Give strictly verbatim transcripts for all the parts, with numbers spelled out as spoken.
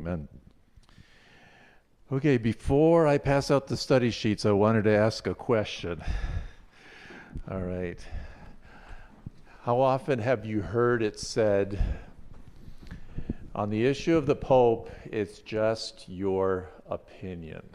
Amen. Okay, before I pass out the study sheets, I wanted to ask a question. All right. How often have you heard it said, on the issue of the Pope, it's just your opinion?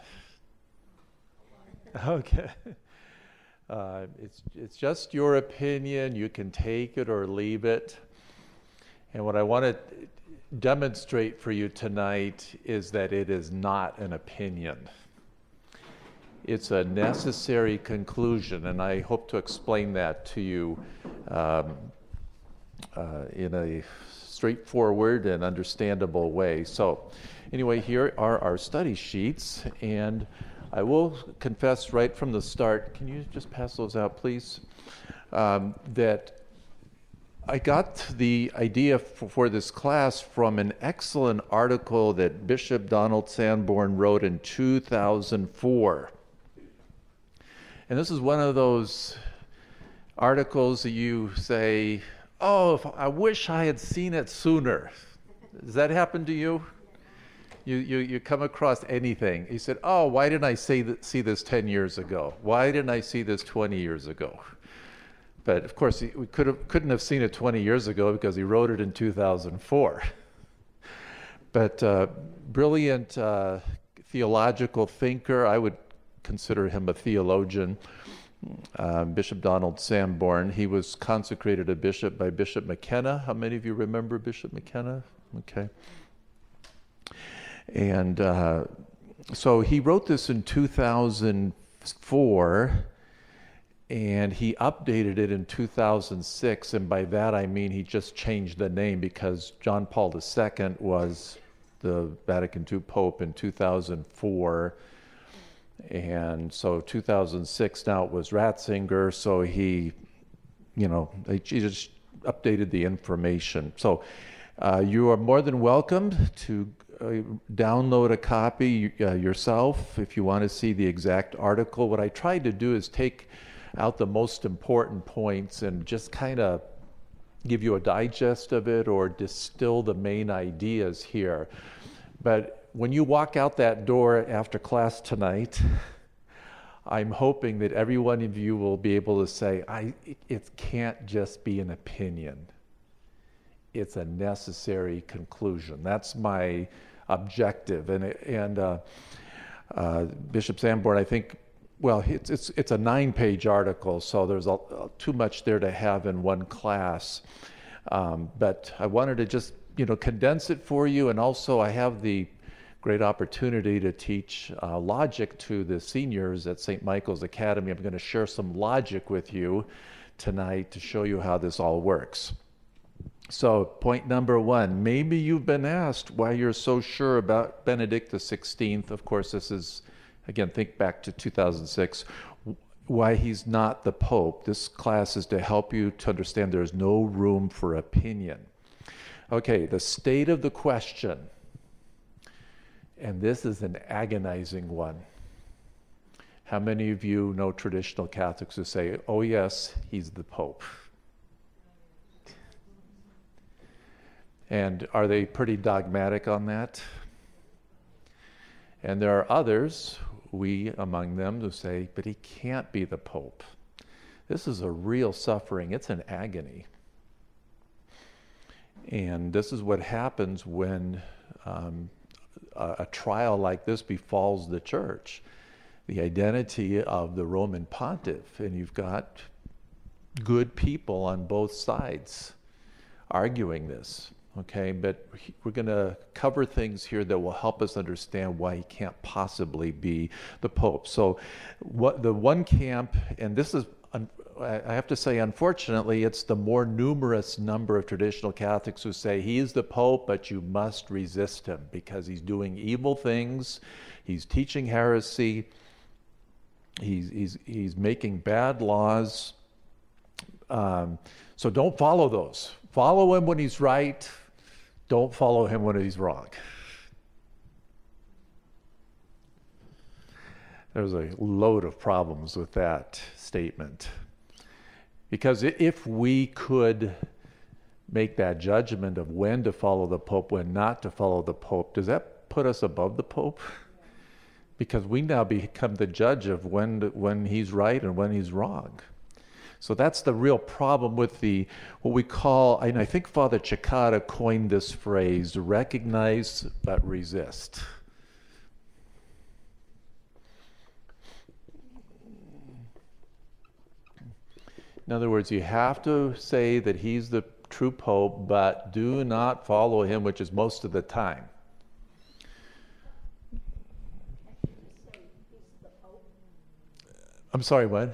Okay. Uh, it's it's just your opinion. You can take it or leave it. And what I want to demonstrate for you tonight is that it is not an opinion. It's a necessary conclusion, and I hope to explain that to you um, uh, in a straightforward and understandable way. So anyway, here are our study sheets, and I will confess right from the start, can you just pass those out, please, um, that I got the idea for, for this class from an excellent article that Bishop Donald Sanborn wrote in two thousand four. And this is one of those articles that you say, oh, if I wish I had seen it sooner. Does that happen to you? You, you, you come across anything. He said, oh, why didn't I see, th- see this ten years ago? Why didn't I see this twenty years ago? But of course, we could have, couldn't have seen it twenty years ago because he wrote it in two thousand four. But uh, brilliant uh, theological thinker, I would consider him a theologian, uh, Bishop Donald Sanborn. He was consecrated a bishop by Bishop McKenna. How many of you remember Bishop McKenna? Okay. And uh, so he wrote this in two thousand four, and he updated it in two thousand six, and by that I mean he just changed the name because John Paul the Second was the Vatican two Pope in two thousand four, and so two thousand six now it was Ratzinger, so he, you know, he just updated the information. So uh, you are more than welcome to uh, download a copy uh, yourself if you want to see the exact article. What I tried to do is take out the most important points and just kind of give you a digest of it or distill the main ideas here. But when you walk out that door after class tonight, I'm hoping that every one of you will be able to say, I, it can't just be an opinion. It's a necessary conclusion. That's my objective. And, and uh, uh, Bishop Sanborn, I think, well, it's it's it's a nine-page article, so there's a, too much there to have in one class. Um, but I wanted to just, you know, condense it for you, and also I have the great opportunity to teach uh, logic to the seniors at Saint Michael's Academy. I'm going to share some logic with you tonight to show you how this all works. So, point number one, maybe you've been asked why you're so sure about Benedict the sixteenth. Of course, this is, again, think back to two thousand six, why he's not the Pope. This class is to help you to understand there's no room for opinion. Okay, the state of the question, and this is an agonizing one. How many of you know traditional Catholics who say, oh yes, he's the Pope? And are they pretty dogmatic on that? And there are others, we among them, who say, but he can't be the Pope. This is a real suffering. It's an agony. And this is what happens when um, a, a trial like this befalls the church. The identity of the Roman pontiff. And you've got good people on both sides arguing this. Okay, but we're going to cover things here that will help us understand why he can't possibly be the Pope. So what the one camp, and this is, I have to say, unfortunately, it's the more numerous number of traditional Catholics who say he is the Pope, but you must resist him because he's doing evil things, he's teaching heresy, he's, he's, he's making bad laws. Um, so don't follow those. Follow him when he's right. Don't follow him when he's wrong. There's a load of problems with that statement. Because if we could make that judgment of when to follow the Pope, when not to follow the Pope, does that put us above the Pope? Because we now become the judge of when when he's right and when he's wrong. So that's the real problem with the what we call, and I think Father Cekada coined this phrase, recognize but resist. In other words, you have to say that he's the true Pope, but do not follow him, which is most of the time. I'm sorry, what?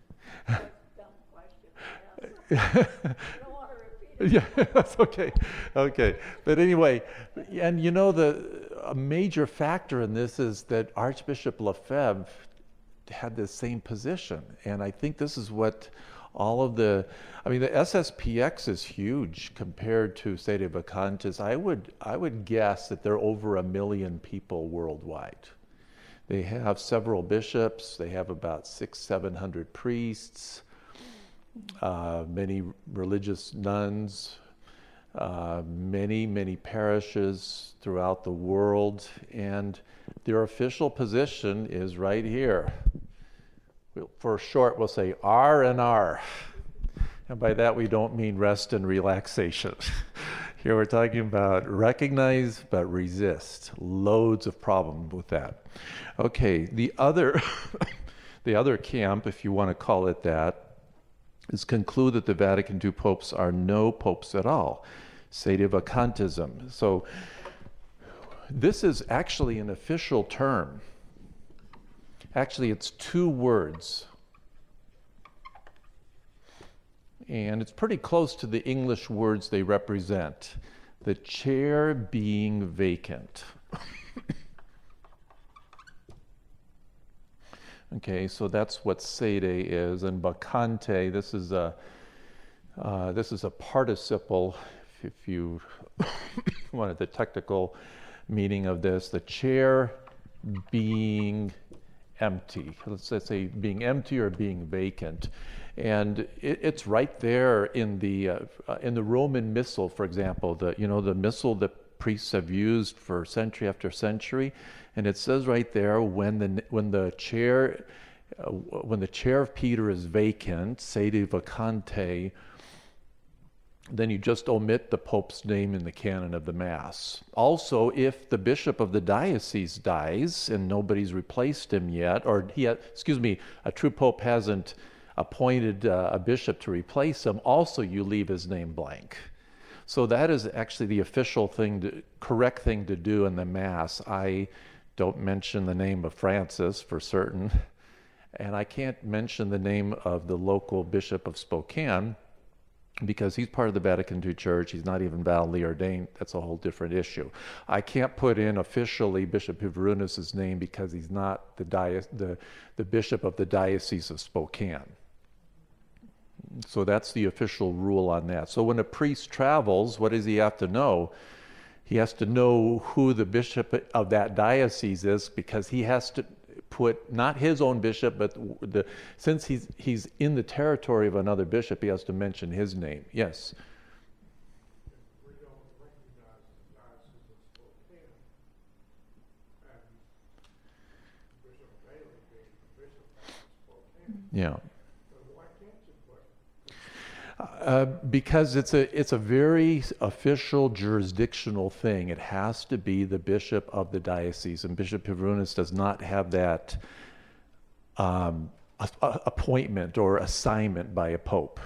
Yeah, that's okay. Okay. But anyway, and you know, the a major factor in this is that Archbishop Lefebvre had the same position. And I think this is what all of the, I mean, the S S P X is huge compared to Sede Vacantes. I would, I would guess that there are over a million people worldwide. They have several bishops. They have about six, seven hundred priests, uh, many religious nuns, uh, many, many parishes throughout the world, and their official position is right here. We'll, for short, we'll say R and R, and by that we don't mean rest and relaxation. Here we're talking about recognize but resist. Loads of problems with that. Okay, the other, the other camp, if you want to call it that, is conclude that the Vatican two popes are no popes at all. Sedevacantism. So this is actually an official term. Actually, it's two words. And it's pretty close to the English words they represent. The chair being vacant. Okay, so that's what sede is, and vacante, this is a uh, this is a participle. If, if you wanted the technical meaning of this, the chair being empty. Let's, let's say being empty or being vacant. And it, it's right there in the uh, uh, in the Roman Missal, for example. The you know the Missal that priests have used for century after century, and it says right there when the when the chair uh, when the chair of Peter is vacant, sede vacante, then you just omit the Pope's name in the canon of the Mass. Also, if the bishop of the diocese dies and nobody's replaced him yet, or he ha- excuse me, a true Pope hasn't appointed uh, a bishop to replace him, also you leave his name blank. So that is actually the official thing, to, correct thing to do in the Mass. I don't mention the name of Francis for certain, and I can't mention the name of the local Bishop of Spokane because he's part of the Vatican two Church. He's not even validly ordained. That's a whole different issue. I can't put in officially Bishop Hivrunas' name because he's not the, dio- the, the Bishop of the Diocese of Spokane. So that's the official rule on that. So when a priest travels, what does he have to know? He has to know who the bishop of that diocese is, because he has to put not his own bishop, but the since he's he's in the territory of another bishop, he has to mention his name. Yes. We don't recognize the Diocese of Spokane and Bishop Bailey being the bishop of Spokane. Yeah. Uh, because it's a it's a very official jurisdictional thing. It has to be the bishop of the diocese, and Bishop Hivrunas does not have that um, a, a appointment or assignment by a pope.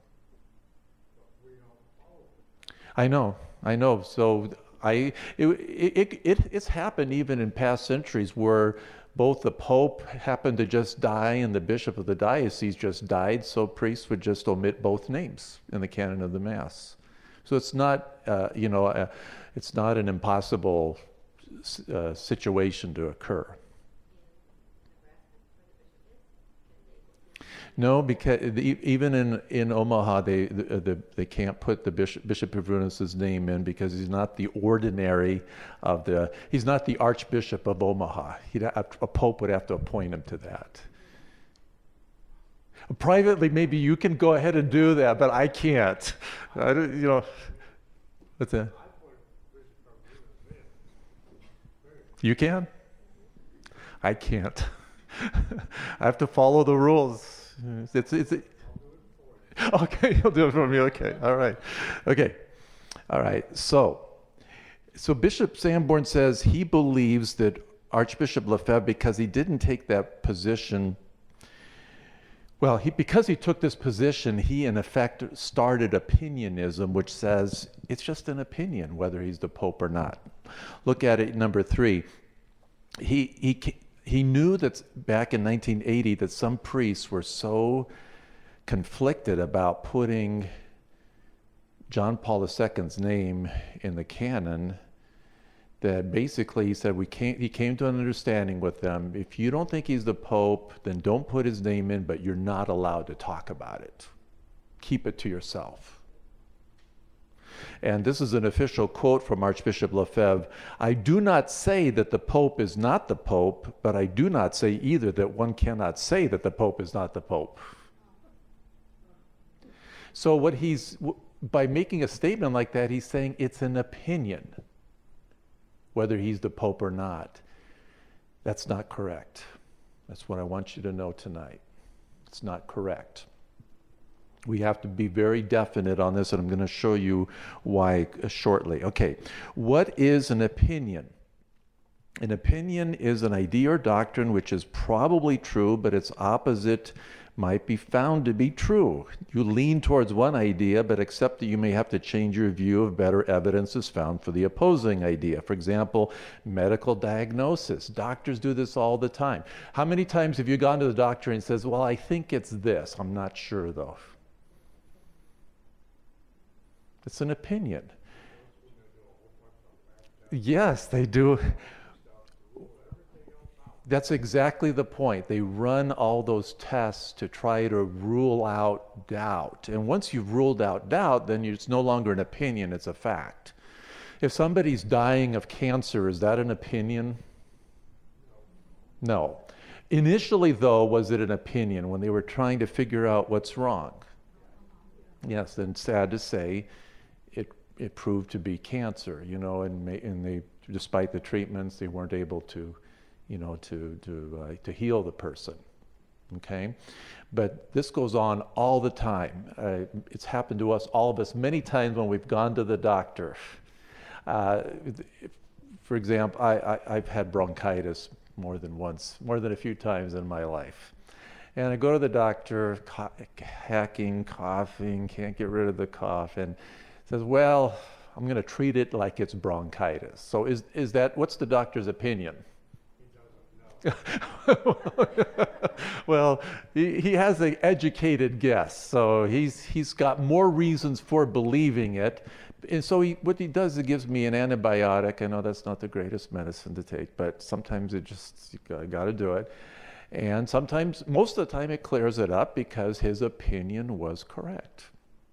I know, I know. So I it it, it it's happened even in past centuries where both the Pope happened to just die and the bishop of the diocese just died, so priests would just omit both names in the canon of the Mass. So it's not, uh, you know, uh, it's not an impossible uh, situation to occur. No, because even in, in Omaha, they the, the, they can't put the bishop Bishop Hivrunas' name in because he's not the ordinary of the. He's not the Archbishop of Omaha. He'd, a, a pope would have to appoint him to that. Privately, maybe you can go ahead and do that, but I can't. I don't, you know. What's that? You can? I can't. I have to follow the rules. It's, it's, it, okay, you'll do it for me. Okay, all right. Okay, all right. So, so Bishop Sanborn says he believes that Archbishop Lefebvre, because he didn't take that position, well, he, because he took this position, he in effect started opinionism, which says it's just an opinion whether he's the Pope or not. Look at it, number three. He, he, he knew that back in nineteen eighty that some priests were so conflicted about putting John Paul the Second's name in the canon that basically he said we came, he came to an understanding with them. If you don't think he's the Pope, then don't put his name in, but you're not allowed to talk about it. Keep it to yourself. And this is an official quote from Archbishop Lefebvre. I do not say that the Pope is not the Pope, but I do not say either that one cannot say that the Pope is not the Pope. So what he's, by making a statement like that, he's saying it's an opinion, whether he's the Pope or not. That's not correct. That's what I want you to know tonight. It's not correct. We have to be very definite on this, and I'm going to show you why shortly. Okay, what is an opinion? An opinion is an idea or doctrine which is probably true, but its opposite might be found to be true. You lean towards one idea, but accept that you may have to change your view if better evidence is found for the opposing idea. For example, medical diagnosis. Doctors do this all the time. How many times have you gone to the doctor and says, well, I think it's this. I'm not sure, though. It's an opinion. Yes, they do. That's exactly the point. They run all those tests to try to rule out doubt. And once you've ruled out doubt, then it's no longer an opinion, it's a fact. If somebody's dying of cancer, is that an opinion? No. Initially, though, was it an opinion when they were trying to figure out what's wrong? Yes, and sad to say, it it proved to be cancer, you know, and, and they, despite the treatments, they weren't able to you know, to to uh, to heal the person, okay? But this goes on all the time. Uh, it's happened to us, all of us, many times when we've gone to the doctor. Uh, for example, I, I, I've had bronchitis more than once, more than a few times in my life. And I go to the doctor, ca- hacking, coughing, can't get rid of the cough, and says, well, I'm going to treat it like it's bronchitis. So is is that, what's the doctor's opinion? Well, he, he has an educated guess, so he's he's got more reasons for believing it. And so he, what he does, it gives me an antibiotic. I know that's not the greatest medicine to take, but sometimes it just, you got to do it. And sometimes, most of the time, it clears it up because his opinion was correct.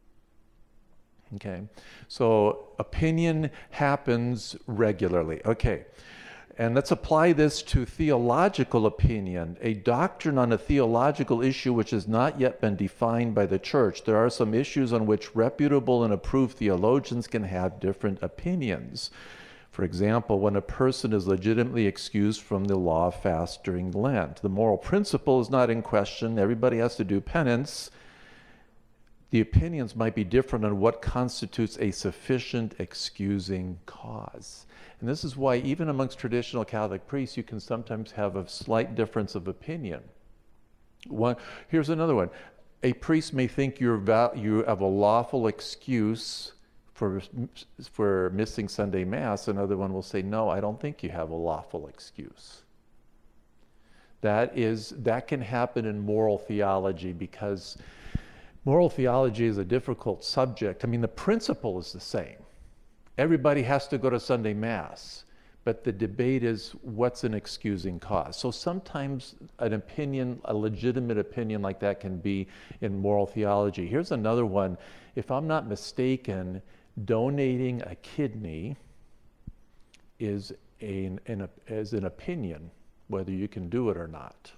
Okay, so opinion happens regularly. Okay. And let's apply this to theological opinion, a doctrine on a theological issue which has not yet been defined by the church. There are some issues on which reputable and approved theologians can have different opinions. For example, when a person is legitimately excused from the law of fast during Lent, the moral principle is not in question. Everybody has to do penance. The opinions might be different on what constitutes a sufficient excusing cause. And this is why even amongst traditional Catholic priests, you can sometimes have a slight difference of opinion. One, here's another one. A priest may think you're val- you have a lawful excuse for, for missing Sunday Mass. Another one will say, no, I don't think you have a lawful excuse. That is, that can happen in moral theology because moral theology is a difficult subject. I mean, the principle is the same. Everybody has to go to Sunday Mass, but the debate is what's an excusing cause. So sometimes an opinion, a legitimate opinion like that can be in moral theology. Here's another one. If I'm not mistaken, donating a kidney is an, an, is an opinion, whether you can do it or not.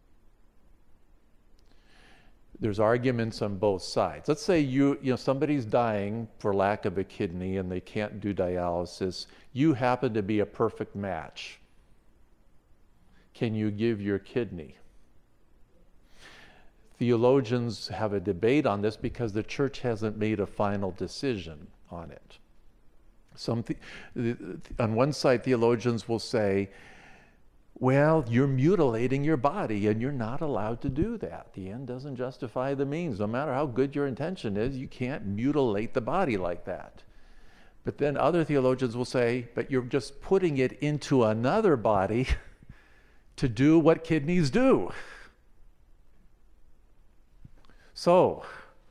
There's arguments on both sides. Let's say you, you know, somebody's dying for lack of a kidney and they can't do dialysis. You happen to be a perfect match. Can you give your kidney? Theologians have a debate on this because the church hasn't made a final decision on it. Some th- on one side, theologians will say, well, you're mutilating your body and you're not allowed to do that. The end doesn't justify the means. No matter how good your intention is, you can't mutilate the body like that. But then other theologians will say, but you're just putting it into another body to do what kidneys do. So,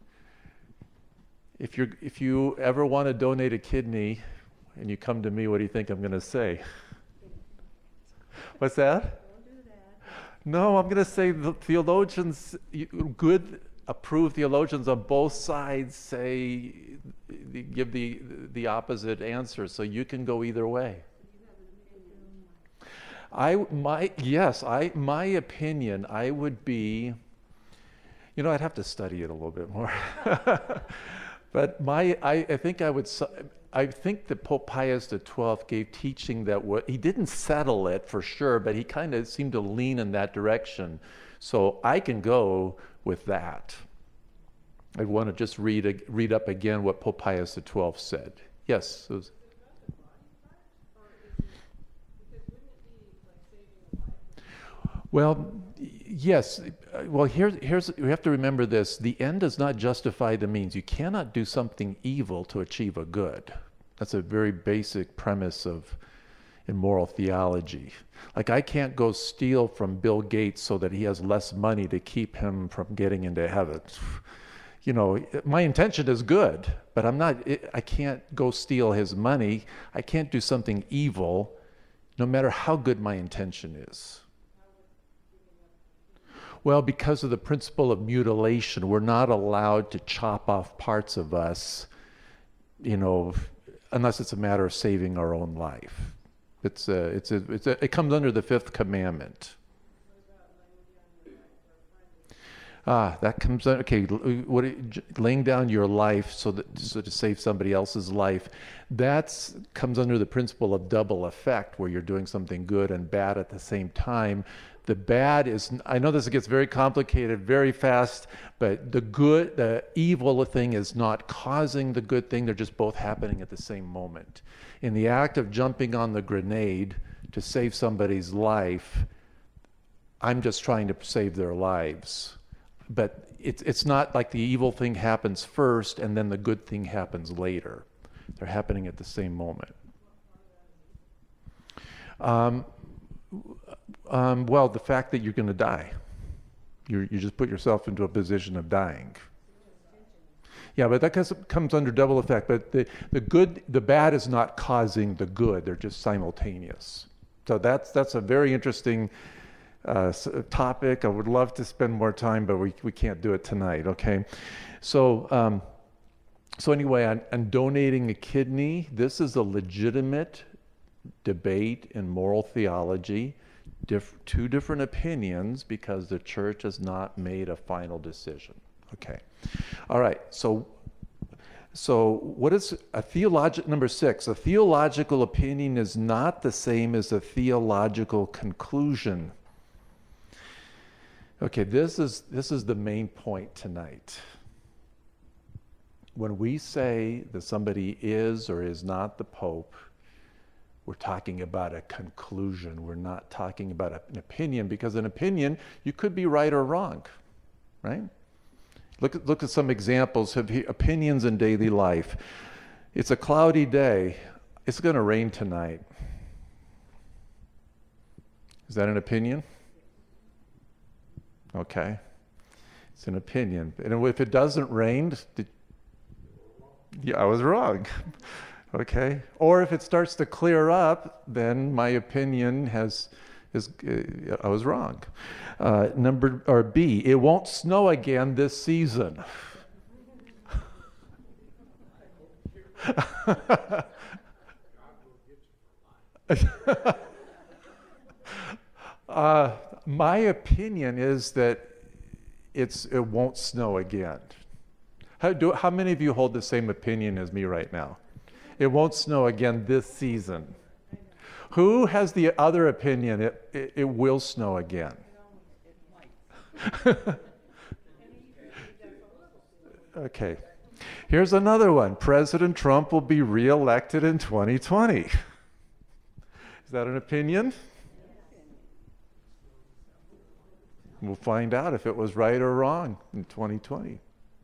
if you if you ever want to donate a kidney and you come to me, what do you think I'm going to say? What's that? Don't do that. No, I'm going to say the theologians, good, approved theologians on both sides say, give the the opposite answer, so you can go either way. I my yes, I my opinion, I would be, you know, I'd have to study it a little bit more. But my, I, I think I would, I think that Pope Pius the twelfth gave teaching that what, he didn't settle it for sure, but he kind of seemed to lean in that direction. So I can go with that. I want to just read read up again what Pope Pius the twelfth said. Yes. It was, well, yes. Well, here's, here's, we have to remember this. The end does not justify the means. You cannot do something evil to achieve a good. That's a very basic premise of in moral theology. Like, I can't go steal from Bill Gates so that he has less money to keep him from getting into heaven. You know, my intention is good, but I'm not, I can't go steal his money. I can't do something evil, no matter how good my intention is. Well, because of the principle of mutilation, we're not allowed to chop off parts of us, you know, unless it's a matter of saving our own life. It's a, it's a, it's a, it comes under the fifth commandment. Ah, that comes under, okay, what, laying down your life so that so to save somebody else's life, that comes under the principle of double effect, where you're doing something good and bad at the same time. The bad is, I know this gets very complicated very fast, but the good, the evil thing is not causing the good thing. They're just both happening at the same moment. In the act of jumping on the grenade to save somebody's life, I'm just trying to save their lives. But it's it's not like the evil thing happens first and then the good thing happens later. They're happening at the same moment. Um, um, well, the fact that you're going to die. You you just put yourself into a position of dying. Yeah, but that comes, comes under double effect. But the, the good, the bad is not causing the good. They're just simultaneous. So that's that's a very interesting uh, topic. I would love to spend more time, but we we can't do it tonight. Okay, so um, so anyway, on, on donating a kidney, this is a legitimate debate in moral theology. Dif- two different opinions because the church has not made a final decision. Okay, all right. So, so what is a theological number six? A theological opinion is not the same as a theological conclusion. Okay, this is this is the main point tonight. When we say that somebody is or is not the Pope, we're talking about a conclusion. We're not talking about a, an opinion, because an opinion, you could be right or wrong, right? Look at, look at some examples of he, opinions in daily life. It's a cloudy day. It's going to rain tonight. Is that an opinion? Okay. It's an opinion. And if it doesn't rain, did, yeah, I was wrong. Okay, or if it starts to clear up, then my opinion has is uh, I was wrong. Uh, number or B, it won't snow again this season. uh, my opinion is that it's it won't snow again. How do how many of you hold the same opinion as me right now? It won't snow again this season. Who has the other opinion? It, it, it will snow again. Okay. Here's another one. President Trump will be reelected in twenty twenty. Is that an opinion? We'll find out if it was right or wrong in twenty twenty.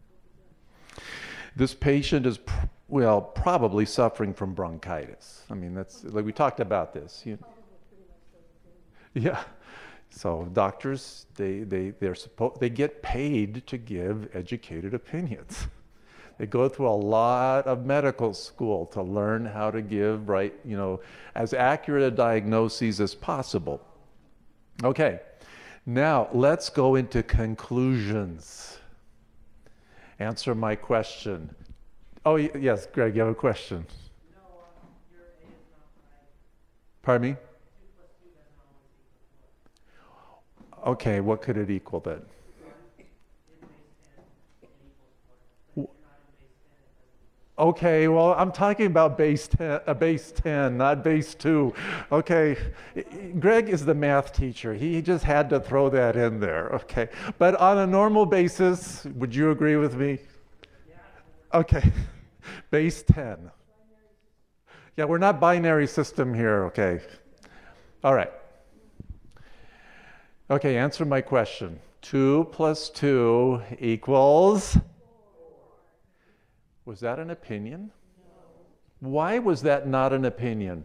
This patient is, well, probably suffering from bronchitis. I mean, that's, like we talked about this. You, yeah. So doctors, they, they, they're supposed, they get paid to give educated opinions. They go through a lot of medical school to learn how to give, right, you know, as accurate a diagnoses as possible. Okay, now let's go into conclusions. Answer my question. Oh, y- yes, Greg, you have a question? No, um, your A is not right. Pardon me? two plus two doesn't always equal four. Okay, what could it equal then? In base ten, it equals four. But if you're not in base ten, it doesn't equal Okay, well, I'm talking about base ten, uh, base ten, not base two. Okay, Greg is the math teacher. He just had to throw that in there. Okay, but on a normal basis, would you agree with me? Okay, base ten. Yeah, we're not binary system here. Okay, all right. Okay, answer my question. Two plus two equals. Was that an opinion? No. Why was that not an opinion?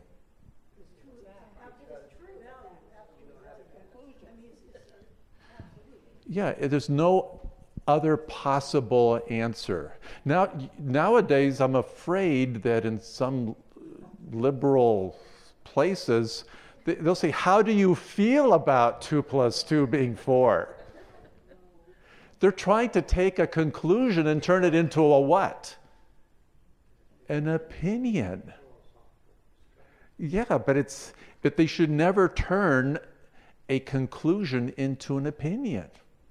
Yeah, there's no other possible answer. Now, nowadays, I'm afraid that in some liberal places, they'll say, how do you feel about two plus two being four? They're trying to take a conclusion and turn it into a what? An opinion. Yeah, but it's but they should never turn a conclusion into an opinion.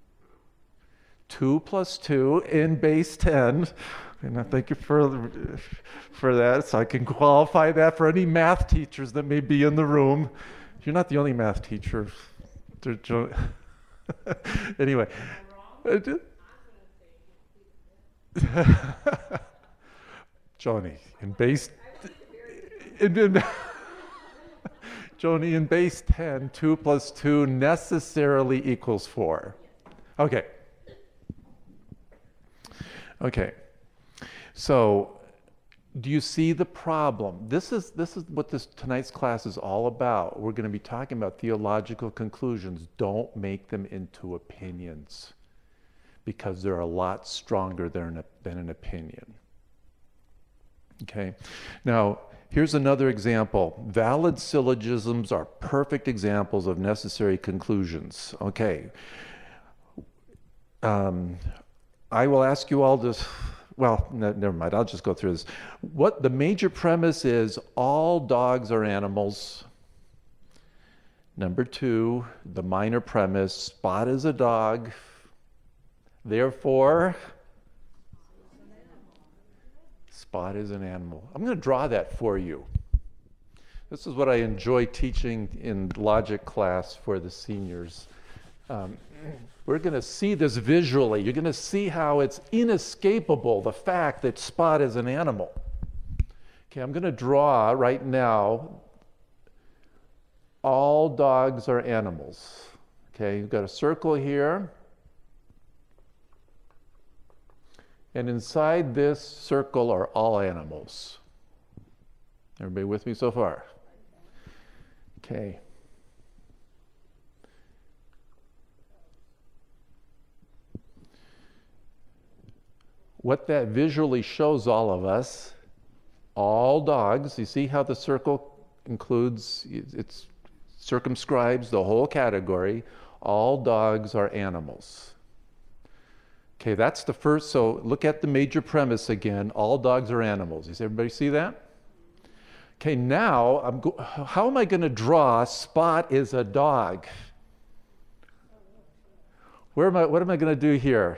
Two plus two in base ten, and I thank you for for that, so I can qualify that for any math teachers that may be in the room. You're not the only math teacher. Anyway. Joni, in base in, in, Joni, in base ten, two plus two necessarily equals four. Okay. Okay. So, do you see the problem? This is this is what this tonight's class is all about. We're going to be talking about theological conclusions. Don't make them into opinions, because they're a lot stronger than, a, than an opinion. Okay? Now, here's another example. Valid syllogisms are perfect examples of necessary conclusions. Okay. Um, I will ask you all to, well, no, never mind, I'll just go through this. What the major premise is, all dogs are animals. Number two, the minor premise, Spot is a dog. Therefore, Spot is an animal. I'm going to draw that for you. This is what I enjoy teaching in logic class for the seniors. Um, we're going to see this visually. You're going to see how it's inescapable, the fact that Spot is an animal. Okay, I'm going to draw right now, all dogs are animals. Okay, you've got a circle here. And inside this circle are all animals. Everybody with me so far? Okay. What that visually shows all of us, all dogs, you see how the circle includes, it circumscribes the whole category, all dogs are animals. Okay, that's the first, so look at the major premise again, all dogs are animals. Does everybody see that? Okay, now, I'm go- how am I going to draw Spot is a dog? Where am I, what am I going to do here?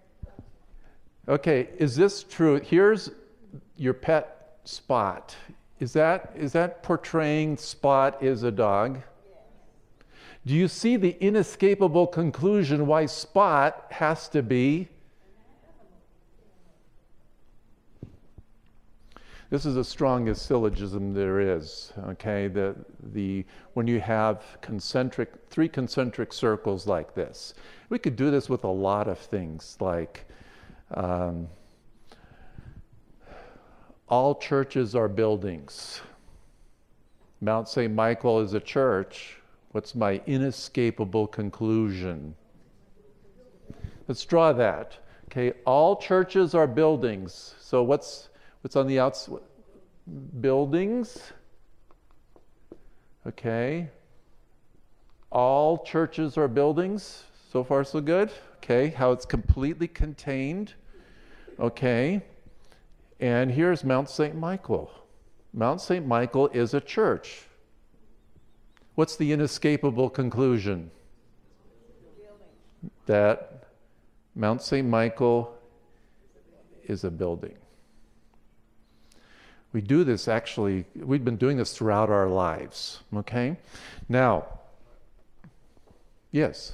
Okay, is this true? Here's your pet Spot. Is that is that portraying Spot is a dog? Do you see the inescapable conclusion why Spot has to be? This is the strongest syllogism there is. Okay, the the when you have concentric three concentric circles like this, we could do this with a lot of things like. Um, all churches are buildings. Mount Saint Michael is a church. What's my inescapable conclusion? Let's draw that. Okay, all churches are buildings. So what's what's on the outside? Buildings. Okay. All churches are buildings. So far, so good. Okay, how it's completely contained. Okay. And here's Mount Saint Michael. Mount Saint Michael is a church. What's the inescapable conclusion? That Mount Saint Michael is a building. We do this actually, we've been doing this throughout our lives, okay? Now, yes?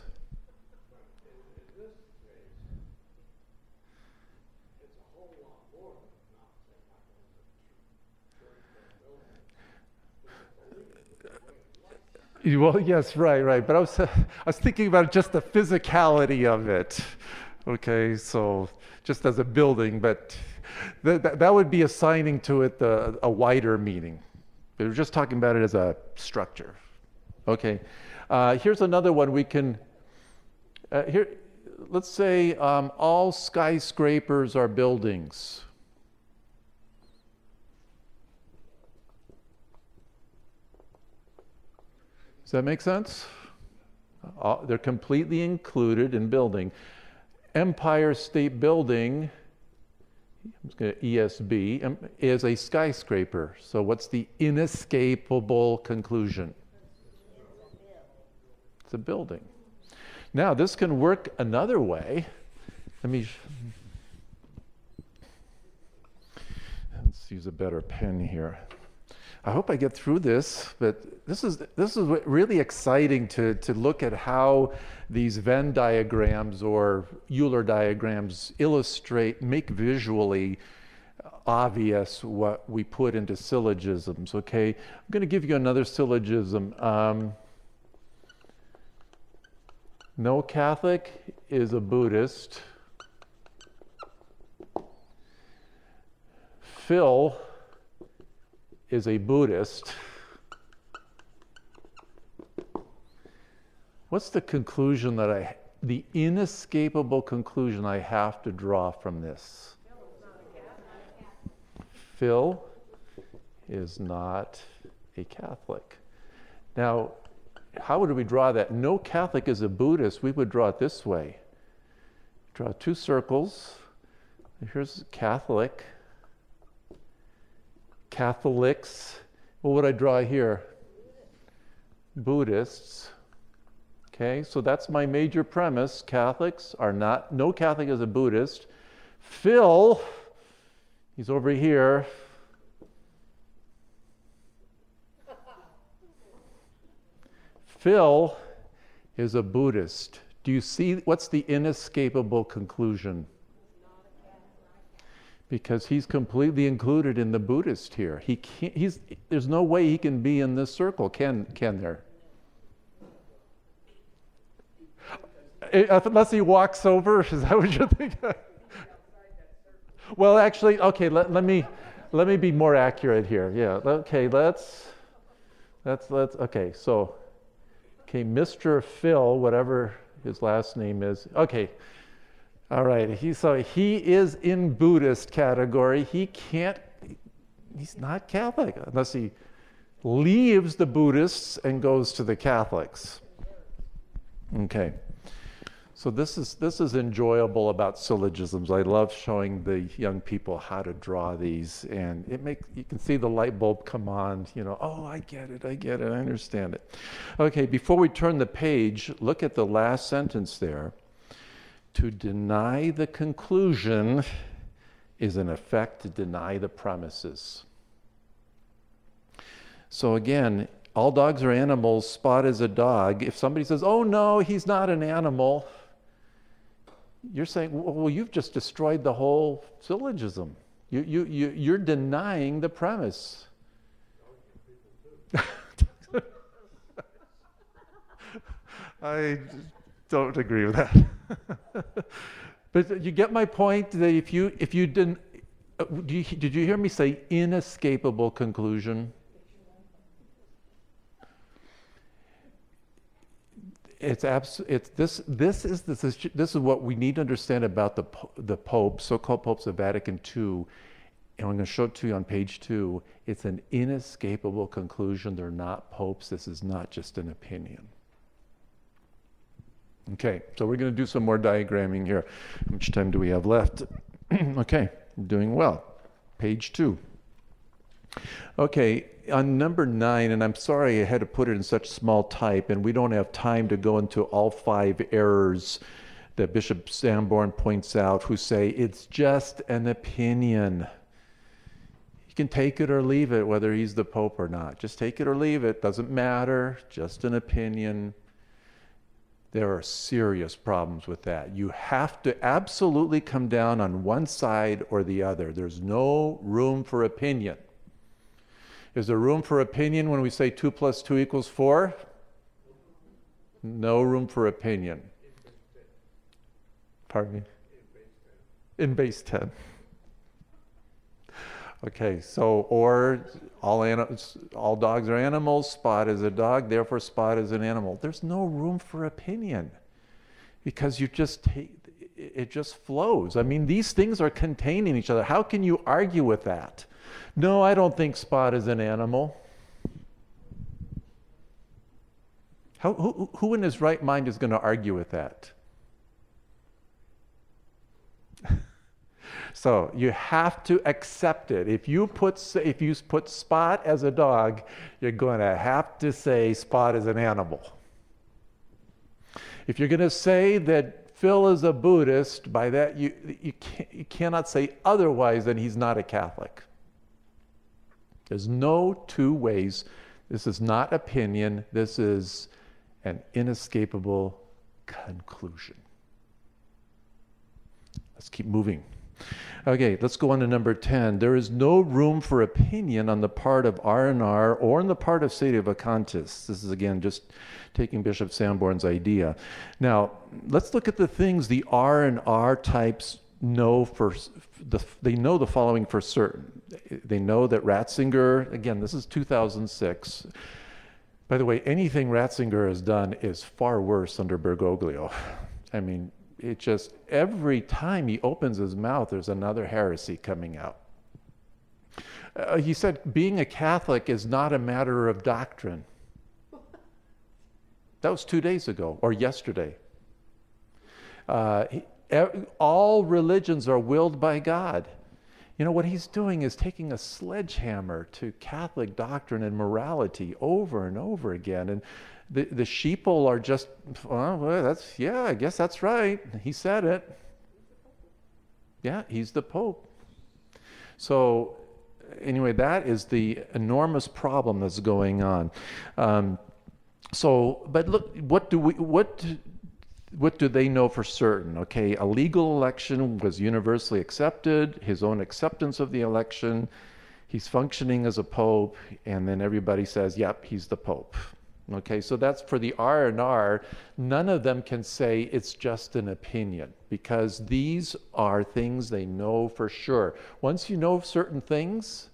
Well, yes, right, right. But I was, uh, I was thinking about just the physicality of it. Okay, so just as a building, but th- th- that would be assigning to it the, a wider meaning. But we're just talking about it as a structure. Okay, uh, here's another one we can. Uh, here, let's say um, all skyscrapers are buildings. Does that make sense? Uh, they're completely included in building. Empire State Building, I'm just going to E S B, um, is a skyscraper. So what's the inescapable conclusion? It's a building. Now, this can work another way. Let me, let's use a better pen here. I hope I get through this, but this is this is really exciting to, to look at how these Venn diagrams or Euler diagrams illustrate, make visually obvious what we put into syllogisms, okay? I'm going to give you another syllogism. Um, no Catholic is a Buddhist. Phil is a Buddhist. What's the conclusion that I, the inescapable conclusion I have to draw from this? Phil is not a Catholic. Now, how would we draw that? No Catholic is a Buddhist. We would draw it this way. Draw two circles. Here's Catholic. Catholics. What would I draw here? Buddhists. Okay, so that's my major premise. Catholics are not, no Catholic is a Buddhist. Phil, he's over here. Phil is a Buddhist. Do you see what's the inescapable conclusion? Because he's completely included in the Buddhist here. He can't, he's, there's no way he can be in this circle, can, can there? Unless he walks over, is that what you're thinking? Well, actually, okay, let, let me let me be more accurate here. Yeah, okay, let's, let's, let's, okay, so, okay, Mister Phil, whatever his last name is, okay. All right, he, so he is in Buddhist category. He can't, he's not Catholic unless he leaves the Buddhists and goes to the Catholics. Okay, so this is this is enjoyable about syllogisms. I love showing the young people how to draw these, and it makes, you can see the light bulb come on, you know, oh, I get it, I get it, I understand it. Okay, before we turn the page, look at the last sentence there. To deny the conclusion is in effect to deny the premises. So again, all dogs are animals, Spot is a dog. If somebody says, oh no, he's not an animal, you're saying, well, you've just destroyed the whole syllogism. You, you, you, you're denying the premise. I don't agree with that. But you get my point that if you if you didn't, uh, do you, did you hear me say inescapable conclusion? It's abs- It's this. This is this is this is what we need to understand about the the Pope, so-called popes of Vatican two, and I'm going to show it to you on page two. It's an inescapable conclusion. They're not popes. This is not just an opinion. Okay, so we're going to do some more diagramming here. How much time do we have left? Okay, doing well. Page two. Okay, on number nine, and I'm sorry I had to put it in such small type, and we don't have time to go into all five errors that Bishop Sanborn points out, who say it's just an opinion. You can take it or leave it, whether he's the Pope or not. Just take it or leave it. Doesn't matter. Just an opinion. There are serious problems with that. You have to absolutely come down on one side or the other. There's no room for opinion. Is there room for opinion when we say two plus two equals four? No room for opinion. Pardon me? In base ten. Okay, so, or all animals, all dogs are animals, Spot is a dog, therefore Spot is an animal. There's no room for opinion because you just take, it just flows. I mean, these things are contained in each other. How can you argue with that? No, I don't think Spot is an animal. How, who, who in his right mind is going to argue with that? So you have to accept it. If you put if you put Spot as a dog, you're going to have to say Spot is an animal. If you're going to say that Phil is a Buddhist, by that you you, can't, you cannot say otherwise than he's not a Catholic. There's no two ways. This is not opinion. This is an inescapable conclusion. Let's keep moving. Okay, let's go on to number ten. There is no room for opinion on the part of R and R or on the part of Sedevacantist. This is, again, just taking Bishop Sanborn's idea. Now, let's look at the things the R and R types know for the, they know the following for certain. They know that Ratzinger, again, this is two thousand six. By the way, anything Ratzinger has done is far worse under Bergoglio. I mean, it just, every time he opens his mouth, there's another heresy coming out. Uh, he said being a Catholic is not a matter of doctrine. That was two days ago, or yesterday. Uh, he, all religions are willed by God. You know, what he's doing is taking a sledgehammer to Catholic doctrine and morality over and over again. And the, the sheeple are just, well, well, that's, yeah, I guess that's right. He said it. Yeah, he's the Pope. So anyway, that is the enormous problem that's going on. Um, so, but look, what do we, what, what do they know for certain? Okay, a legal election was universally accepted, his own acceptance of the election, he's functioning as a pope, and then everybody says, yep, he's the Pope. Okay, so that's for the R and R. None of them can say it's just an opinion, because these are things they know for sure. Once you know certain things,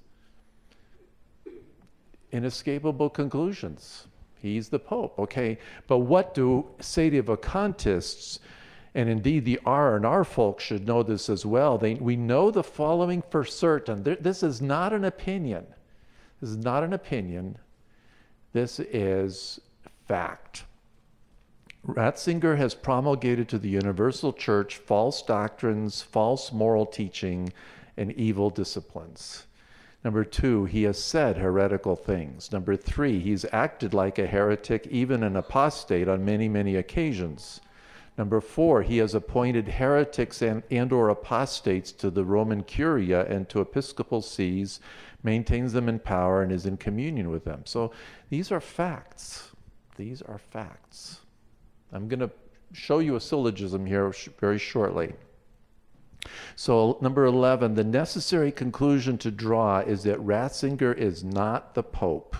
inescapable conclusions. He's the Pope, okay? But what do Sedevacantists, and indeed the R and R folks should know this as well. They, we know the following for certain. There, this is not an opinion. This is not an opinion. This is fact. Ratzinger has promulgated to the universal church false doctrines, false moral teaching, and evil disciplines. Number two, he has said heretical things. Number three, he's acted like a heretic, even an apostate, on many, many occasions. Number four, he has appointed heretics and, and or apostates to the Roman Curia and to episcopal sees, maintains them in power, and is in communion with them. So these are facts. These are facts. I'm going to show you a syllogism here sh- very shortly. So number eleven, the necessary conclusion to draw is that Ratzinger is not the Pope.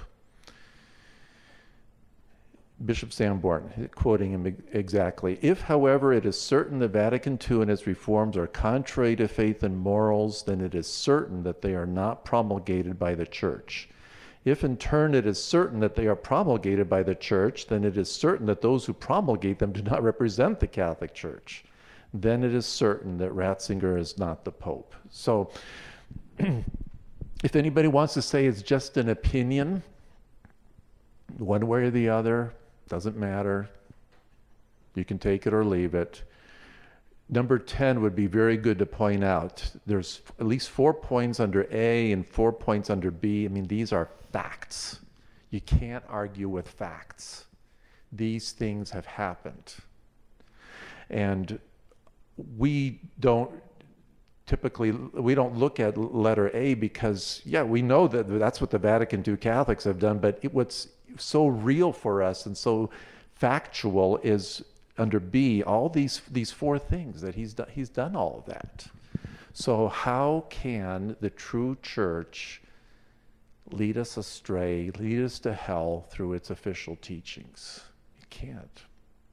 Bishop Sanborn, quoting him exactly. If, however, it is certain the Vatican two and its reforms are contrary to faith and morals, then it is certain that they are not promulgated by the Church. If, in turn, it is certain that they are promulgated by the Church, then it is certain that those who promulgate them do not represent the Catholic Church. Then it is certain that Ratzinger is not the Pope. So, if anybody wants to say it's just an opinion, one way or the other, doesn't matter. You can take it or leave it. Number ten would be very good to point out. There's at least four points under A and four points under B. I mean, these are facts. You can't argue with facts. These things have happened. And we don't typically, we don't look at letter A because, yeah, we know that that's what the Vatican two Catholics have done, but it, what's so real for us and so factual is under B, all these these four things that he's done, he's done all of that. So how can the true church lead us astray, lead us to hell through its official teachings? It can't.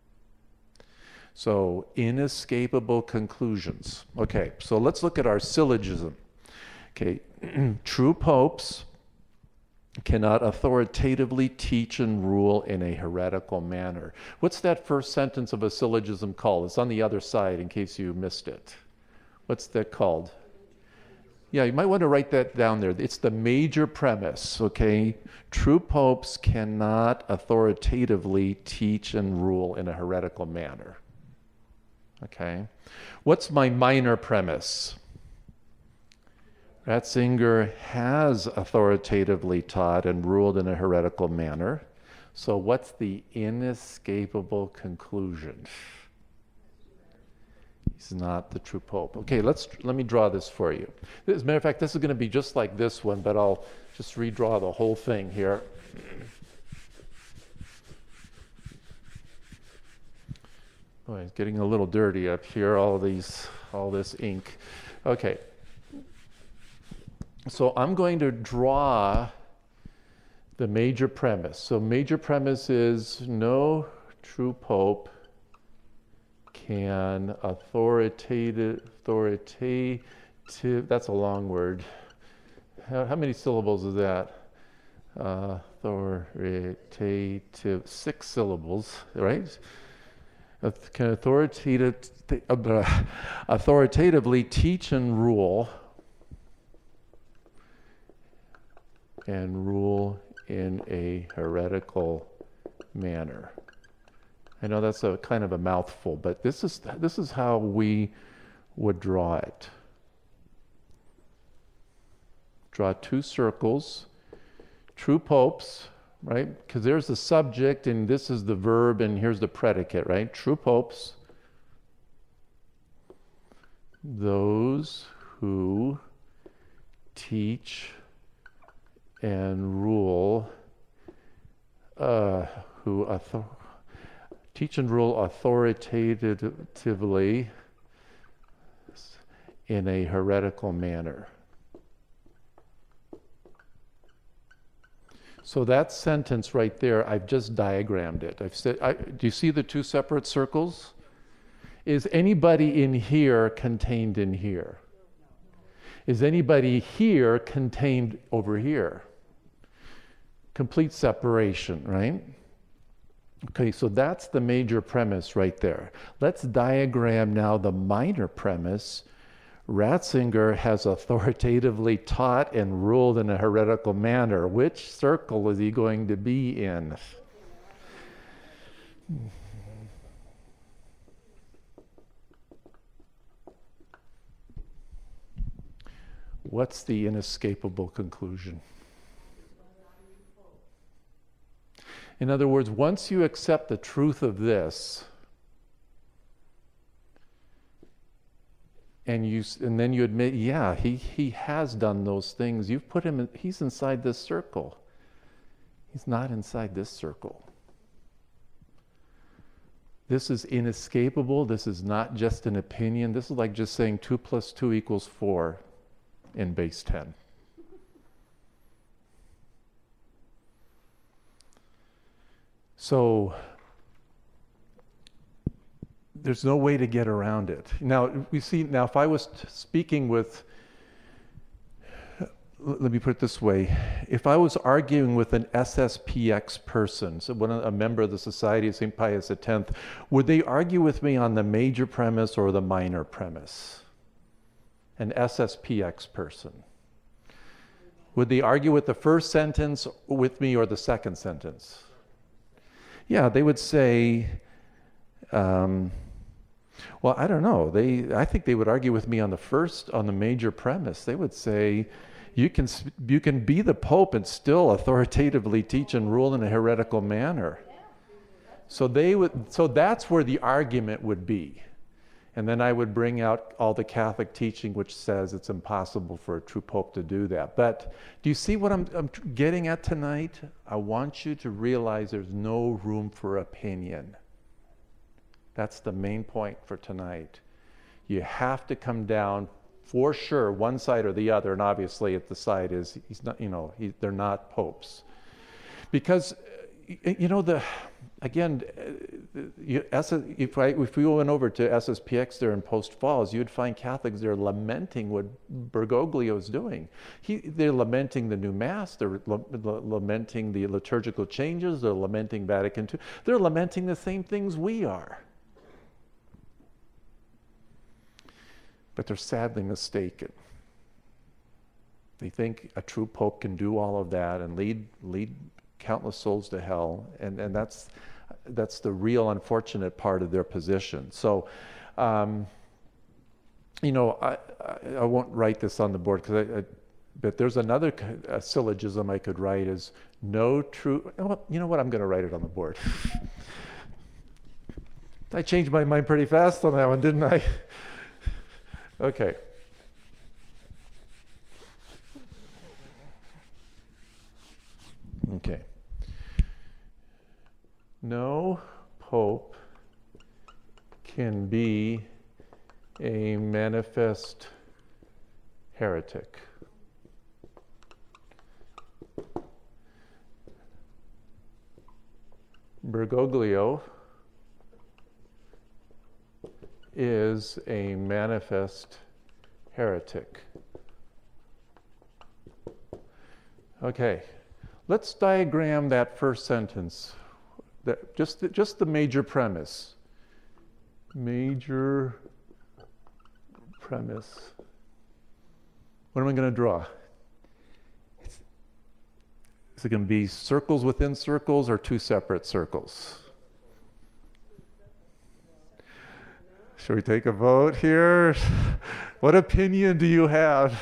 So inescapable conclusions. Okay, so let's look at our syllogism. Okay, true popes cannot authoritatively teach and rule in a heretical manner. What's that first sentence of a syllogism called? It's on the other side in case you missed it. What's that called? Yeah, you might want to write that down there. It's the major premise, okay? True popes cannot authoritatively teach and rule in a heretical manner. Okay? What's my minor premise? Ratzinger has authoritatively taught and ruled in a heretical manner. So what's the inescapable conclusion? He's not the true pope. Okay, let's let me draw this for you. As a matter of fact, this is going to be just like this one, but I'll just redraw the whole thing here. Boy, it's getting a little dirty up here, all these, all this ink. Okay. So I'm going to draw the major premise. So major premise is no true pope can authoritative, authoritative, that's a long word. How, how many syllables is that? Uh, authoritative, six syllables, right? Can authoritative, uh, authoritatively teach and rule and rule in a heretical manner. I know that's a kind of a mouthful, but this is this is how we would draw it. Draw two circles, true popes, right? Because there's the subject and this is the verb and here's the predicate, right? True popes, those who teach and rule, uh, who author- teach and rule authoritatively in a heretical manner. So that sentence right there, I've just diagrammed it. I've said, I, do you see the two separate circles? Is anybody in here contained in here? Is anybody here contained over here? Complete separation, right? Okay, so that's the major premise right there. Let's diagram now the minor premise. Ratzinger has authoritatively taught and ruled in a heretical manner. Which circle is he going to be in? What's the inescapable conclusion? In other words, once you accept the truth of this, and you s- and then you admit, yeah, he he has done those things. You've put him in, he's inside this circle. He's not inside this circle. This is inescapable. This is not just an opinion. This is like just saying two plus two equals four in base ten. So there's no way to get around it. Now, we see, now if I was t- speaking with, l- let me put it this way, if I was arguing with an S S P X person, so one, a member of the Society of Saint Pius X, would they argue with me on the major premise or the minor premise? An S S P X person. Would they argue with the first sentence with me or the second sentence? Yeah, they would say, um, well, I don't know. They, I think they would argue with me on the first, on the major premise. They would say, you can you can be the Pope and still authoritatively teach and rule in a heretical manner. So they would. So that's where the argument would be, and then I would bring out all the Catholic teaching, which says it's impossible for a true Pope to do that. But do you see what I'm, I'm getting at tonight? I want you to realize there's no room for opinion. That's the main point for tonight. You have to come down for sure, one side or the other, and obviously if the side is he's not, you know, he, they're not popes, because you know the again, you, if I if we went over to S S P X there in Post Falls, you'd find Catholics there lamenting what Bergoglio is doing. He they're lamenting the new Mass, they're l- l- lamenting the liturgical changes, they're lamenting Vatican Two, they're lamenting the same things we are. But they're sadly mistaken. They think a true Pope can do all of that and lead lead countless souls to hell, and, and that's that's the real unfortunate part of their position. So, um, you know, I, I, I won't write this on the board, because I, I, but there's another a syllogism I could write is no true, well, you know what, I'm going to write it on the board. I changed my mind pretty fast on that one, didn't I? Okay. Okay. No Pope can be a manifest heretic. Bergoglio is a manifest heretic. Okay, let's diagram that first sentence. That just the, just the major premise. Major premise. What am I going to draw? It's, is it going to be circles within circles or two separate circles? Should we take a vote here? What opinion do you have?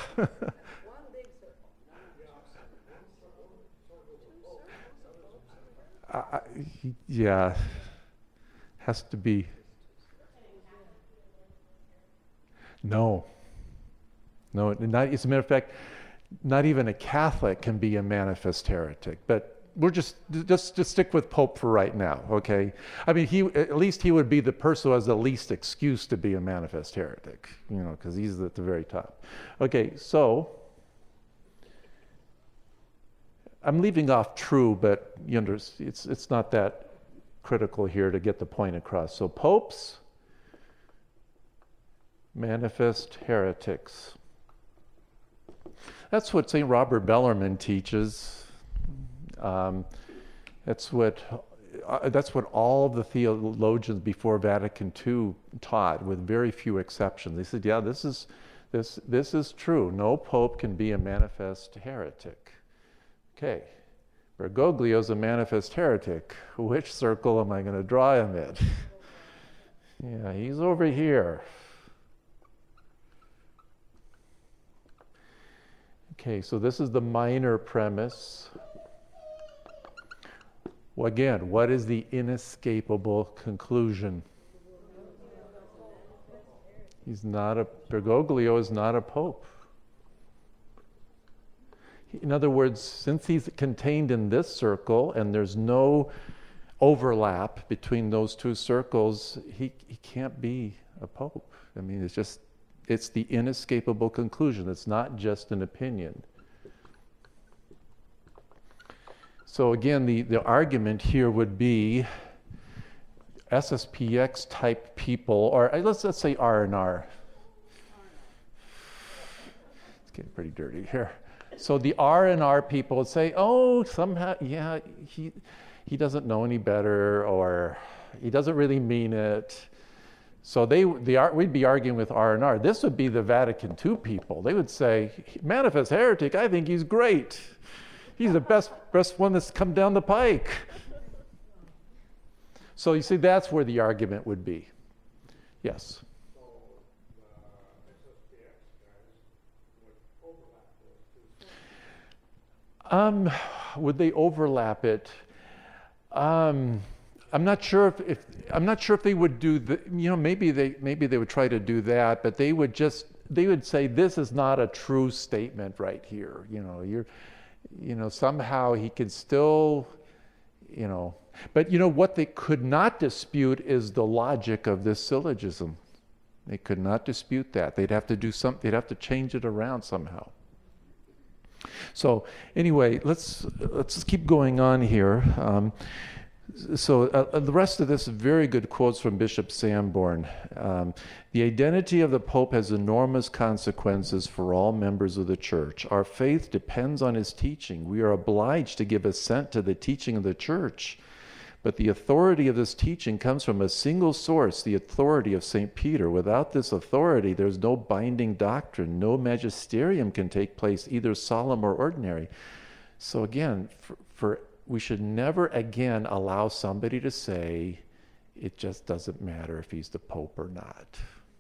uh, yeah, has to be. No. No, not, as a matter of fact, not even a Catholic can be a manifest heretic. But we're just just just stick with Pope for right now, okay? I mean, he at least he would be the person who has the least excuse to be a manifest heretic, you know, because he's at the very top. Okay, so I'm leaving off true, but you under, it's it's not that critical here to get the point across. So popes, manifest heretics. That's what Saint Robert Bellarmine teaches. Um, that's what uh, that's what all of the theologians before Vatican Two taught, with very few exceptions. They said, "Yeah, this is this this is true. No pope can be a manifest heretic." Okay, Bergoglio is a manifest heretic. Which circle am I going to draw him in? Yeah, he's over here. Okay, so this is the minor premise. Well, again, what is the inescapable conclusion? He's not a, Bergoglio is not a pope. In other words, since he's contained in this circle and there's no overlap between those two circles, he, he can't be a pope. I mean, it's just, it's the inescapable conclusion. It's not just an opinion. So again, the, the argument here would be S S P X type people, or let's let's say R and R. It's getting pretty dirty here. So the R and R people would say, oh, somehow, yeah, he he doesn't know any better, or he doesn't really mean it. So they the we'd be arguing with R and R. This would be the Vatican two people. They would say, manifest heretic, I think he's great. He's the best best one that's come down the pike. So you see, that's where the argument would be. Yes? So the S S P X guys would overlap those two. Um, would they overlap it? Um, I'm not sure if, if I'm not sure if they would do the. You know, maybe they maybe they would try to do that, but they would just they would say this is not a true statement right here. You know, you're, you know, somehow he can still, you know. But you know what they could not dispute is the logic of this syllogism. They could not dispute that. They'd have to do something. They'd have to change it around somehow. So anyway, let's let's keep going on here. Um, so uh, the rest of this is very good quotes from Bishop Sanborn. Um, the identity of the Pope has enormous consequences for all members of the Church. Our faith depends on his teaching. We are obliged to give assent to the teaching of the Church. But the authority of this teaching comes from a single source, the authority of Saint Peter. Without this authority, there's no binding doctrine. No magisterium can take place, either solemn or ordinary. So again, for, for we should never again allow somebody to say, it just doesn't matter if he's the Pope or not.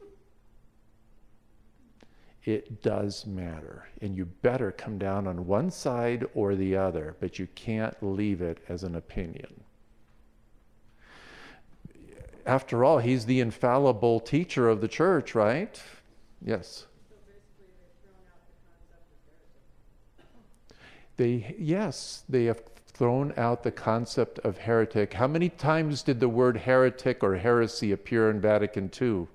It does matter. And you better come down on one side or the other, but you can't leave it as an opinion. After all, he's the infallible teacher of the Church, right? Yes. So basically, they've thrown out the concept of heresy. They, yes, they have thrown out the concept of heretic. How many times did the word heretic or heresy appear in Vatican two?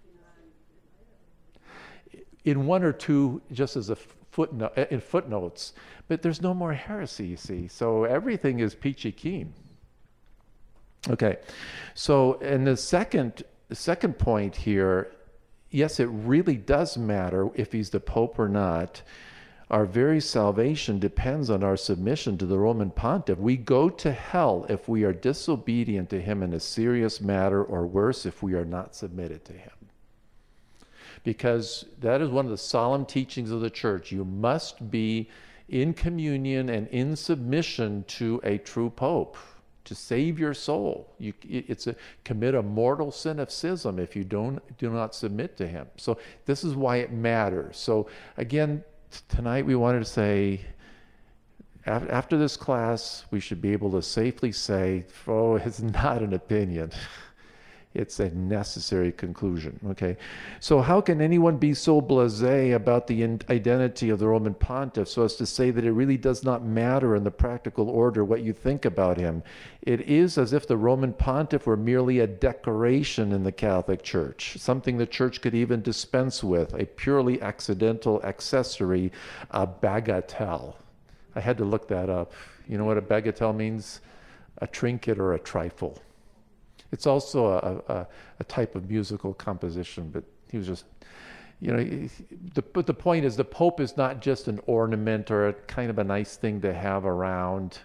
In one or two, just as a footnote, in footnotes. But there's no more heresy, you see. So everything is peachy keen. Okay, so and the second the second point here, yes, it really does matter if he's the Pope or not. Our very salvation depends on our submission to the Roman Pontiff. We go to hell if we are disobedient to him in a serious matter, or worse, if we are not submitted to him. Because that is one of the solemn teachings of the Church. You must be in communion and in submission to a true Pope to save your soul. You, it's a commit a mortal sin of schism if you don't do not submit to him. So this is why it matters. So again, t- tonight we wanted to say, af- after this class, we should be able to safely say, oh, it's not an opinion. It's a necessary conclusion, okay? So how can anyone be so blasé about the in- identity of the Roman Pontiff so as to say that it really does not matter in the practical order what you think about him? It is as if the Roman Pontiff were merely a decoration in the Catholic Church, something the Church could even dispense with, a purely accidental accessory, a bagatelle. I had to look that up. You know what a bagatelle means? A trinket or a trifle. It's also a, a, a type of musical composition, but he was just, you know, the, but the point is the Pope is not just an ornament or a kind of a nice thing to have around.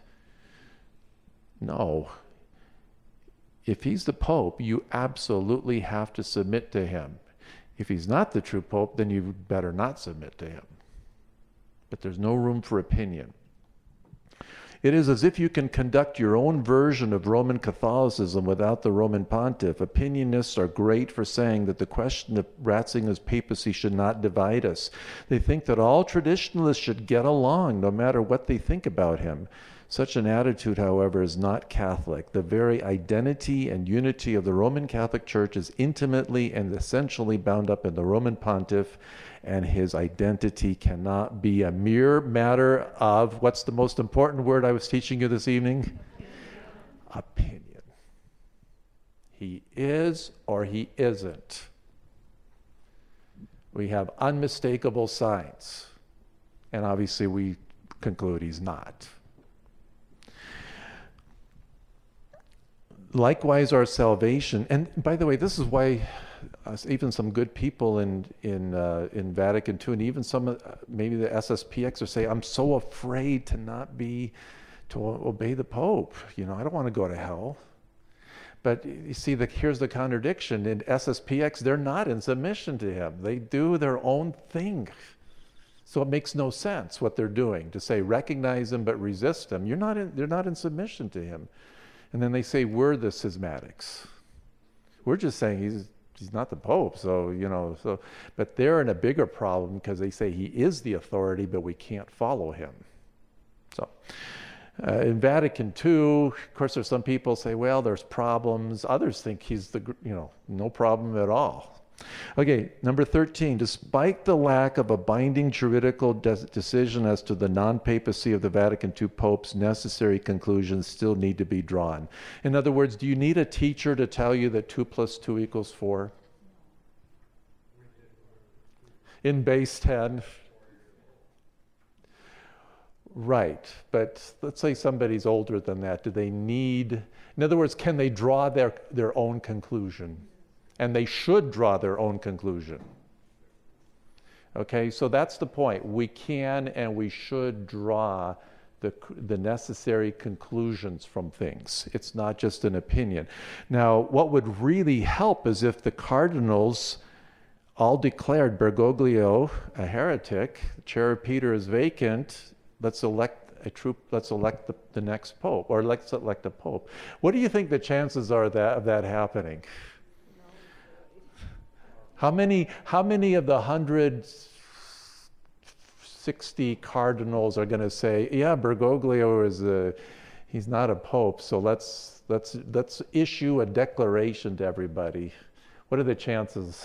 No. If he's the Pope, you absolutely have to submit to him. If he's not the true Pope, then you better not submit to him. But there's no room for opinion. It is as if you can conduct your own version of Roman Catholicism without the Roman Pontiff. Opinionists are great for saying that the question of Ratzinger's papacy should not divide us. They think that all traditionalists should get along no matter what they think about him. Such an attitude, however, is not Catholic. The very identity and unity of the Roman Catholic Church is intimately and essentially bound up in the Roman Pontiff, and his identity cannot be a mere matter of, what's the most important word I was teaching you this evening? Opinion. He is or he isn't. We have unmistakable signs, and obviously we conclude he's not. Likewise, our salvation, and by the way, this is why uh, even some good people in in uh, in Vatican two, and even some uh, maybe the S S P X, are saying, "I'm so afraid to not be to obey the Pope. You know, I don't want to go to hell." But you see, the, here's the contradiction. In S S P X, they're not in submission to him. They do their own thing. So it makes no sense what they're doing. To say recognize him but resist him, you're not in, they're not in submission to him. And then they say we're the schismatics. We're just saying he's he's not the Pope. So, you know, so but they're in a bigger problem because they say he is the authority, but we can't follow him. So Uh, in Vatican two, of course, there's some people say, well, there's problems. Others think he's the, you know, no problem at all. Okay, number thirteen, despite the lack of a binding juridical de- decision as to the non-papacy of the Vatican two popes, necessary conclusions still need to be drawn. In other words, do you need a teacher to tell you that two plus two equals four? In base ten? Right, but let's say somebody's older than that. Do they need, in other words, can they draw their, their own conclusion? And they should draw their own conclusion. Okay, so that's the point. We can and we should draw the, the necessary conclusions from things. It's not just an opinion. Now, what would really help is if the cardinals all declared Bergoglio a heretic, the chair of Peter is vacant, let's elect a true, let's elect the, the next pope, or let's elect a pope. What do you think the chances are that, of that happening? How many, how many of the one hundred sixty cardinals are going to say, yeah, Bergoglio is a, he's not a pope, so let's, let's, let's issue a declaration to everybody? What are the chances?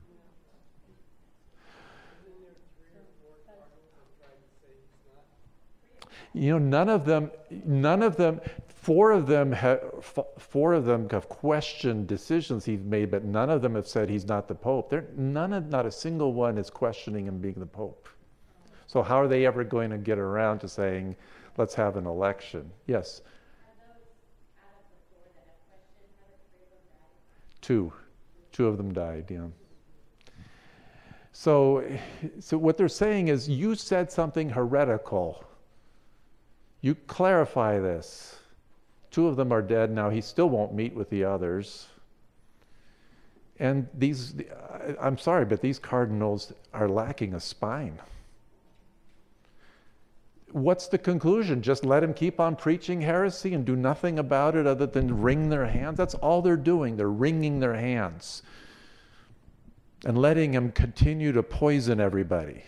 You know, none of them, none of them, four of them have, four of them have questioned decisions he's made, but none of them have said he's not the Pope. They're, none of, not a single one is questioning him being the Pope. So how are they ever going to get around to saying, let's have an election? Yes? Two. Two of them died, yeah. So, so what they're saying is, you said something heretical. You clarify this. Two of them are dead now. He still won't meet with the others. And these, I'm sorry, but these cardinals are lacking a spine. What's the conclusion? Just let him keep on preaching heresy and do nothing about it other than wring their hands? That's all they're doing. They're wringing their hands and letting him continue to poison everybody.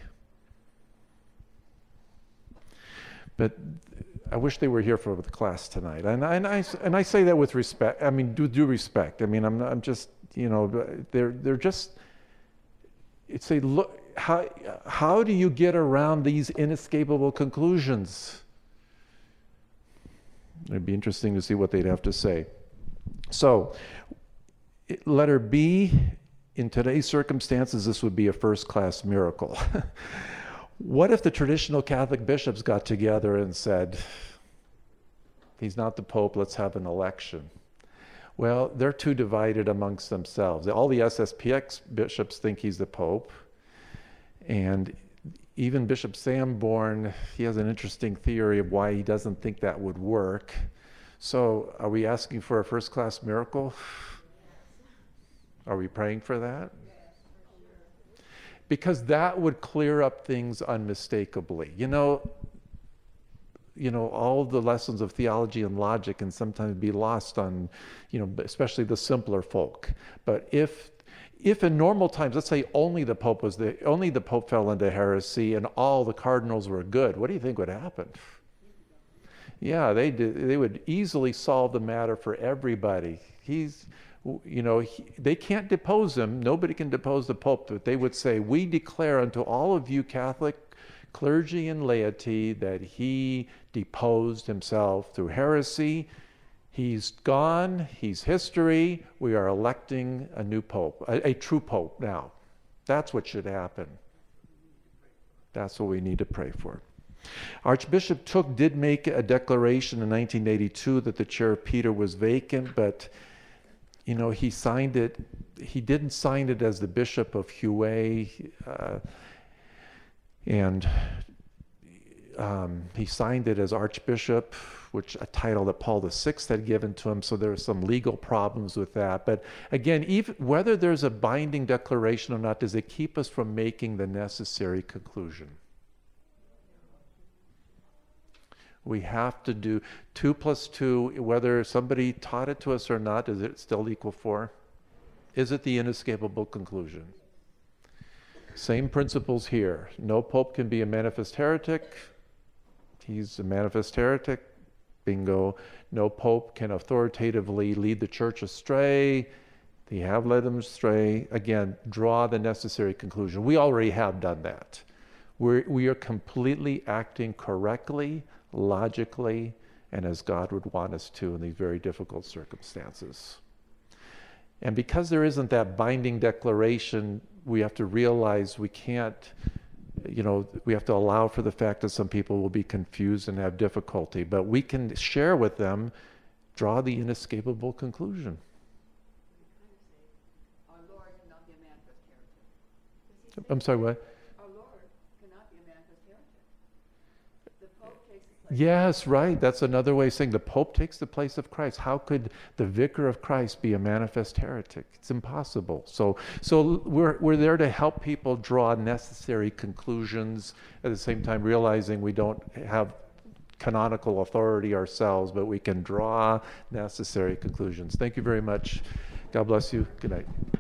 But I wish they were here for the class tonight, and I, and I and I say that with respect. I mean, do do respect. I mean, I'm I'm just, you know, they're they're just. It's a look. How how do you get around these inescapable conclusions? It'd be interesting to see what they'd have to say. So, letter B. In today's circumstances, this would be a first-class miracle. What if the traditional Catholic bishops got together and said, he's not the Pope, let's have an election? Well, they're too divided amongst themselves. All the S S P X bishops think he's the Pope. And even Bishop Sanborn, he has an interesting theory of why he doesn't think that would work. So are we asking for a first-class miracle? Are we praying for that? Because that would clear up things unmistakably. You know, you know, all the lessons of theology and logic can sometimes be lost on, you know, especially the simpler folk. But if, if in normal times, let's say only the Pope was the only the Pope fell into heresy and all the cardinals were good, what do you think would happen? Yeah, they did. They would easily solve the matter for everybody. He's, you know, he, they can't depose him. Nobody can depose the Pope, but they would say, we declare unto all of you Catholic clergy and laity that he deposed himself through heresy. He's gone. He's history. We are electing a new Pope, a, a true Pope now. That's what should happen. That's what we need to pray for. Archbishop Took did make a declaration in nineteen eighty-two that the chair of Peter was vacant, but you know, he signed it, he didn't sign it as the Bishop of Hue, uh, and um, he signed it as Archbishop, which a title that Paul the Sixth had given to him, so there are some legal problems with that. But again, even whether there's a binding declaration or not, does it keep us from making the necessary conclusion? We have to do two plus two, whether somebody taught it to us or not, is it still equal four? Is it the inescapable conclusion? Same principles here. No pope can be a manifest heretic. He's a manifest heretic. Bingo. No pope can authoritatively lead the church astray. They have led them astray. Again, draw the necessary conclusion. We already have done that. We're, we are completely acting correctly, logically, and as God would want us to in these very difficult circumstances. And because there isn't that binding declaration, we have to realize we can't, you know, we have to allow for the fact that some people will be confused and have difficulty, but we can share with them, draw the inescapable conclusion. Our Lord cannot be a manifest heretic. I'm sorry, what? Our Lord cannot be a manifest heretic. The Pope takes the place. Yes, right. That's another way of saying the Pope takes the place of Christ. How could the Vicar of Christ be a manifest heretic? It's impossible. So, so we're we're there to help people draw necessary conclusions, at the same time realizing we don't have canonical authority ourselves, but we can draw necessary conclusions. Thank you very much. God bless you. Good night.